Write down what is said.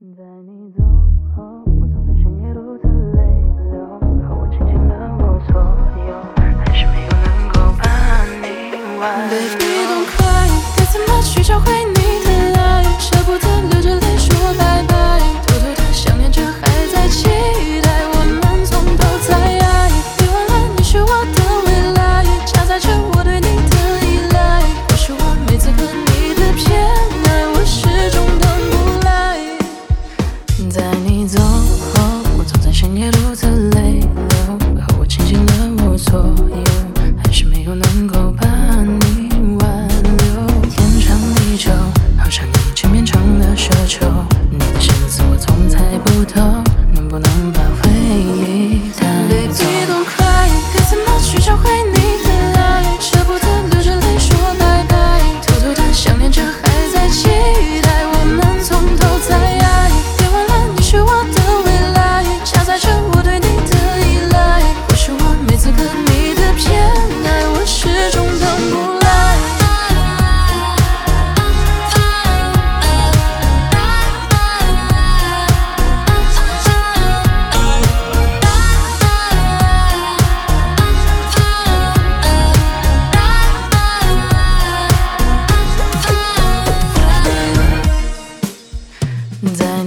在你走后，我走在深夜独自泪流，和我倾尽了我所有，还是没有能够把你挽留。 Baby don't cry， 该怎么去找回你的爱？舍不得流着泪说拜拜，偷偷的想念着，还在期待我们从头再爱。别忘了你是我的未来，夹杂着我对你的依赖。或是我每次和你的偏爱，我始终等不来。 在你走后，我走在深夜独自泪流，和我倾尽了我所有，还是没有能够把你挽留。天长地久，好像一直绵长的奢求，你的心思我从猜不透，能不能把回忆带走 Baby don't cry， 该怎么去找回你的爱？舍不得流着泪说拜拜，偷偷的想念着，还在期待我们从头再爱。别忘了你是我的未来，夹杂着我对你的依赖。或是我每次和你的偏爱，我始终等不来。 在